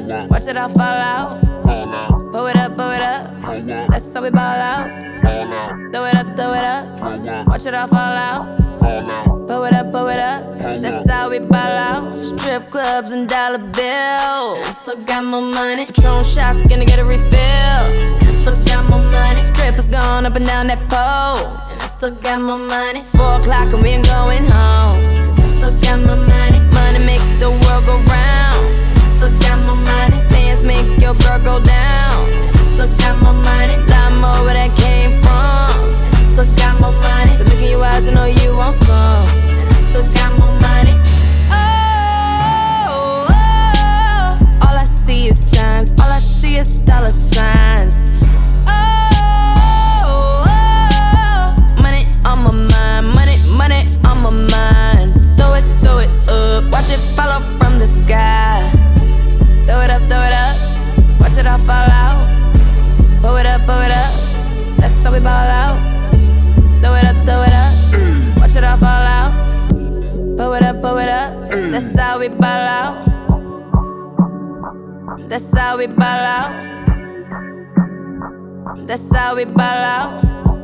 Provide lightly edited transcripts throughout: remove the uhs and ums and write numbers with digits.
Watch it all fall out. Pull it up, that's how we ball out. Throw it up, watch it all fall out. Pull it up, that's how we ball out. Strip clubs and dollar bills. Still got more money. Patron shots, gonna get a refill. Still got more money. Strippers going up and down that pole. And I still got more money. 4 o'clock and we ain't going home. Cause I still got more money. Money make the world go round. I still got more money. Dance make your girl go down. I still got more money. Lot more where that came from. I still got more money. The look in your eyes, I know you want some. I still got more money. Oh, all I see is signs. All I see is dollar signs. Money on my mind. Money on my mind. Throw it up. Watch it follow from the sky. Throw it up. Watch it all fall out. Pull it up. That's how we ball out. Throw it up. Watch it all fall out. Pull it up. That's how we ball out. That's how we ball out. That's how we ball out.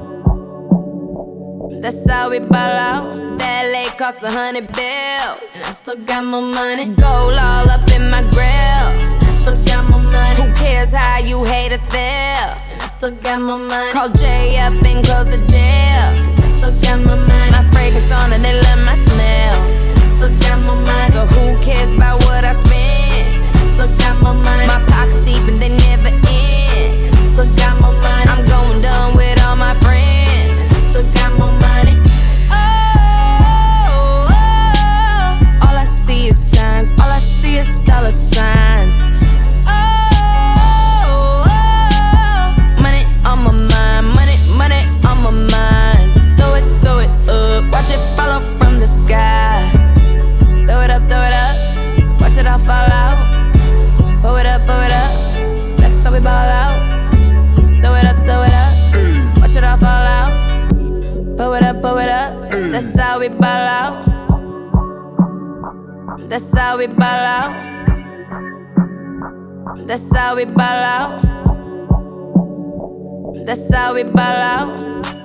That's how we ball out. That LA cost 100 bills. And I still got more money. Gold all up in my grill. And I still got more money. Who cares how you haters feel? And I still got more money. Call Jay up and close the deal. Cause I still got more money. My fragrance on and they love my smell. And I still got more money. So who cares about what I spend? And I still got more money. My pockets deep and they never end. And I still got more money. I'm going dumb with all my friends. And I still got more money. All I see is signs. All I see is dollar signs. Money on my mind. Money on my mind. Throw it up. Watch it follow from the sky. Throw it up. Watch it all fall out. Pull it up. That's how we ball out. Throw it up. Watch it all fall out. Pull it up. That's how we ball out. That's how we ball out. That's how we ball out. That's how we ball out.